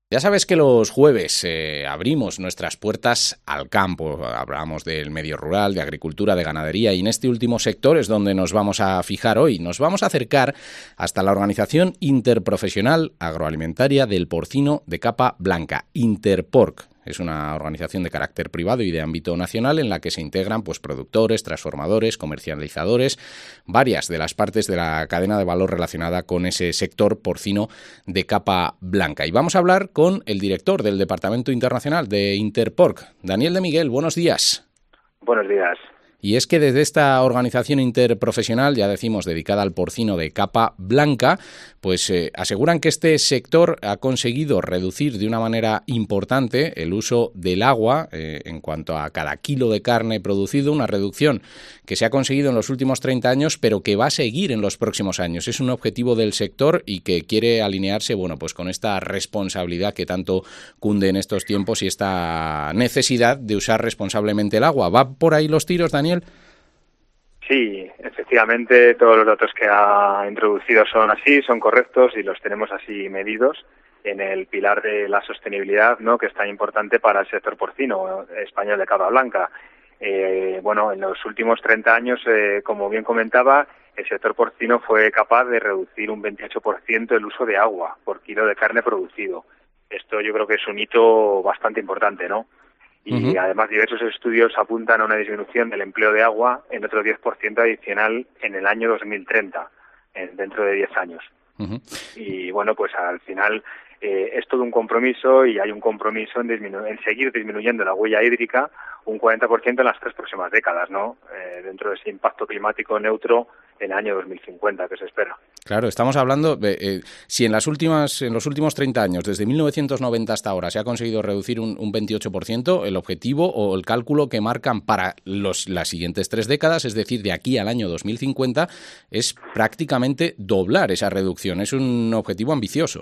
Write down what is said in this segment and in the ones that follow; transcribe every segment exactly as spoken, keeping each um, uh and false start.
Ya sabes que los jueves eh, abrimos nuestras puertas al campo. Hablamos del medio rural, de agricultura, de ganadería, y en este último sector es donde nos vamos a fijar hoy. Nos vamos a acercar hasta la Organización Interprofesional Agroalimentaria del Porcino de Capa Blanca, Interporc. Es una organización de carácter privado y de ámbito nacional en la que se integran pues, productores, transformadores, comercializadores, varias de las partes de la cadena de valor relacionada con ese sector porcino de capa blanca. Y vamos a hablar con el director del Departamento Internacional de Interporc, Daniel de Miguel. Buenos días. Buenos días. Y es que desde esta organización interprofesional, ya decimos, dedicada al porcino de capa blanca, pues eh, aseguran que este sector ha conseguido reducir de una manera importante el uso del agua eh, en cuanto a cada kilo de carne producido, una reducción que se ha conseguido en los últimos treinta años, pero que va a seguir en los próximos años. Es un objetivo del sector y que quiere alinearse, bueno, pues con esta responsabilidad que tanto cunde en estos tiempos y esta necesidad de usar responsablemente el agua. ¿Va por ahí los tiros, Daniel? Sí, efectivamente todos los datos que ha introducido son así, son correctos y los tenemos así medidos en el pilar de la sostenibilidad, ¿no?, que es tan importante para el sector porcino español de capa blanca. Eh, bueno, en los últimos treinta años, eh, como bien comentaba, el sector porcino fue capaz de reducir un veintiocho por ciento el uso de agua por kilo de carne producido. Esto yo creo que es un hito bastante importante, ¿no? Y uh-huh. Además diversos estudios apuntan a una disminución del empleo de agua en otro diez por ciento adicional en el año dos mil treinta, en, dentro de diez años. Uh-huh. Y bueno, pues al final eh, es todo un compromiso y hay un compromiso en, disminu- en seguir disminuyendo la huella hídrica un cuarenta por ciento en las tres próximas décadas, ¿no? Eh, dentro de ese impacto climático neutro en el año dos mil cincuenta que se espera. Claro, estamos hablando de eh, si en las últimas, en los últimos treinta años, desde mil novecientos noventa hasta ahora, se ha conseguido reducir un, un veintiocho por ciento, el objetivo o el cálculo que marcan para los, las siguientes tres décadas, es decir, de aquí al año dos mil cincuenta, es prácticamente doblar esa reducción. Es un objetivo ambicioso.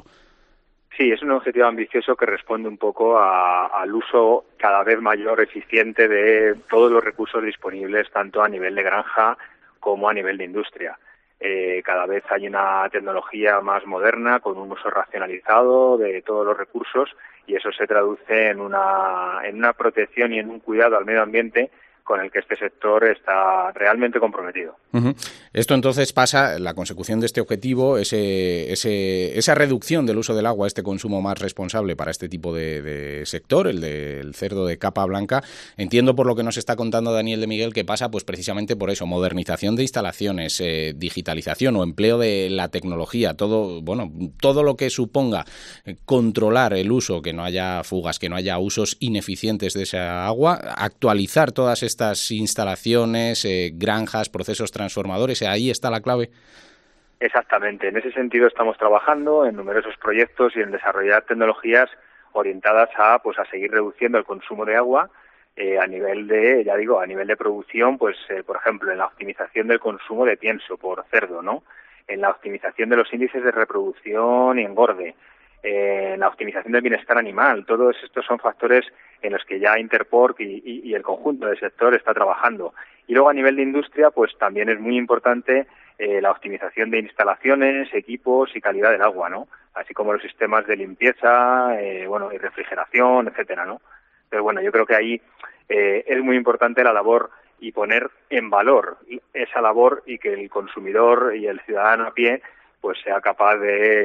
Sí, es un objetivo ambicioso que responde un poco a, al uso cada vez mayor, eficiente de todos los recursos disponibles, tanto a nivel de granja como a nivel de industria. Eh, cada vez hay una tecnología más moderna, con un uso racionalizado de todos los recursos, y eso se traduce en una, en una protección y en un cuidado al medio ambiente con el que este sector está realmente comprometido. Uh-huh. Esto entonces pasa, la consecución de este objetivo, ese, ese, esa reducción del uso del agua, este consumo más responsable para este tipo de, de sector, el del cerdo de capa blanca. Entiendo por lo que nos está contando Daniel de Miguel que pasa pues precisamente por eso, modernización de instalaciones, eh, digitalización o empleo de la tecnología, todo, bueno, todo lo que suponga controlar el uso, que no haya fugas, que no haya usos ineficientes de esa agua, actualizar todas estas estas instalaciones, eh, granjas, procesos transformadores, ahí está la clave. Exactamente, en ese sentido estamos trabajando en numerosos proyectos y en desarrollar tecnologías orientadas a pues a seguir reduciendo el consumo de agua eh, a nivel de, ya digo, a nivel de producción, pues eh, por ejemplo en la optimización del consumo de pienso por cerdo, ¿no? En la optimización de los índices de reproducción y engorde, eh, en la optimización del bienestar animal. Todos estos son factores en los que ya Interporc y, y, y el conjunto del sector está trabajando. Y luego a nivel de industria, pues también es muy importante eh, la optimización de instalaciones, equipos y calidad del agua, ¿no? Así como los sistemas de limpieza, eh, bueno, y refrigeración, etcétera, ¿no? Pero bueno, yo creo que ahí eh, es muy importante la labor y poner en valor esa labor y que el consumidor y el ciudadano a pie pues sea capaz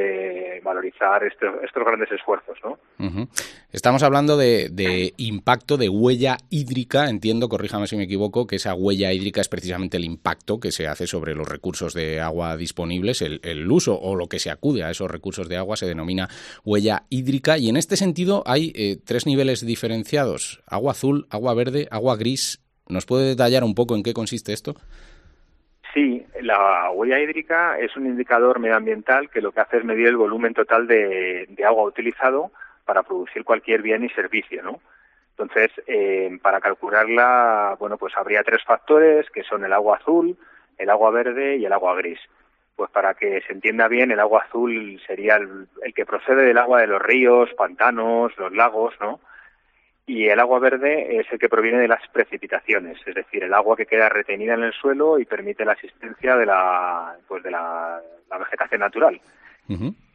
de valorizar estos, estos grandes esfuerzos, ¿no? Uh-huh. Estamos hablando de, de impacto, de huella hídrica, entiendo, corríjame si me equivoco, que esa huella hídrica es precisamente el impacto que se hace sobre los recursos de agua disponibles, el, el uso o lo que se acude a esos recursos de agua se denomina huella hídrica, y en este sentido hay eh, tres niveles diferenciados, agua azul, agua verde, agua gris. ¿Nos puede detallar un poco en qué consiste esto? Sí, la huella hídrica es un indicador medioambiental que lo que hace es medir el volumen total de, de agua utilizado para producir cualquier bien y servicio, ¿no? Entonces, eh, para calcularla, bueno, pues habría tres factores, que son el agua azul, el agua verde y el agua gris. Pues para que se entienda bien, el agua azul sería el, el que procede del agua de los ríos, pantanos, los lagos, ¿no? Y el agua verde es el que proviene de las precipitaciones, es decir, el agua que queda retenida en el suelo y permite la existencia de la, pues de la, la vegetación natural. Uh-huh.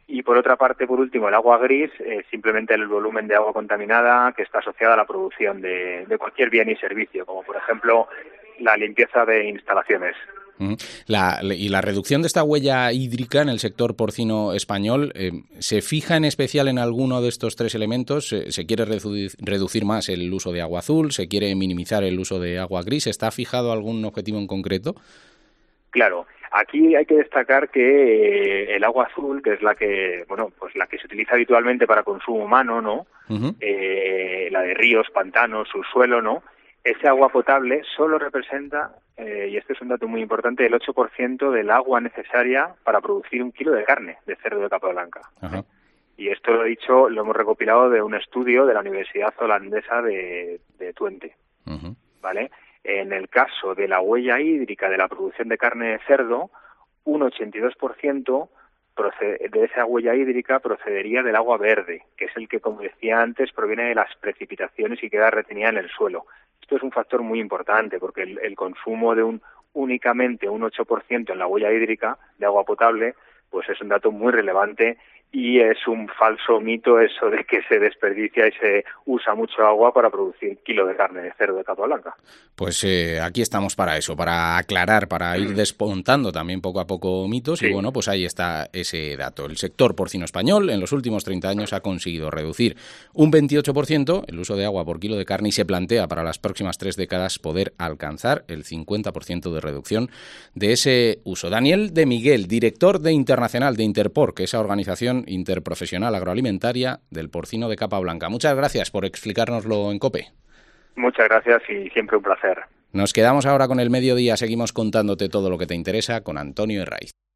Y por otra parte, por último, el agua gris, eh, simplemente el volumen de agua contaminada que está asociada a la producción de, de cualquier bien y servicio, como por ejemplo la limpieza de instalaciones. La, y la reducción de esta huella hídrica en el sector porcino español, eh, ¿se fija en especial en alguno de estos tres elementos? ¿Se, se quiere reducir, reducir más el uso de agua azul? ¿Se quiere minimizar el uso de agua gris? ¿Está fijado algún objetivo en concreto? Claro. Aquí hay que destacar que eh, el agua azul, que es la que, bueno, pues la que se utiliza habitualmente para consumo humano, ¿no? Uh-huh. Eh, la de ríos, pantanos, subsuelo, ¿no? Ese agua potable solo representa, eh, y este es un dato muy importante, el ocho por ciento del agua necesaria para producir un kilo de carne de cerdo de capa blanca. Uh-huh. Y esto lo he dicho, lo hemos recopilado de un estudio de la Universidad Holandesa de, de Twente, uh-huh. ¿Vale? En el caso de la huella hídrica de la producción de carne de cerdo, un ochenta y dos por ciento procede, de esa huella hídrica procedería del agua verde, que es el que, como decía antes, proviene de las precipitaciones y queda retenida en el suelo. Esto es un factor muy importante porque el, el consumo de un únicamente un ocho por ciento en la huella hídrica de agua potable, pues es un dato muy relevante y es un falso mito eso de que se desperdicia y se usa mucho agua para producir kilo de carne de cerdo de capa blanca. Pues eh, aquí estamos para eso, para aclarar, para ir desmontando también poco a poco mitos. Sí. Y bueno, pues ahí está ese dato. El sector porcino español en los últimos treinta años ha conseguido reducir un veintiocho por ciento el uso de agua por kilo de carne y se plantea para las próximas tres décadas poder alcanzar el cincuenta por ciento de reducción de ese uso. Daniel de Miguel, director de Internacional de Interporc, que es esa organización interprofesional agroalimentaria del porcino de capa blanca. Muchas gracias por explicárnoslo en COPE. Muchas gracias y siempre un placer. Nos quedamos ahora con el mediodía, seguimos contándote todo lo que te interesa con Antonio Herraiz.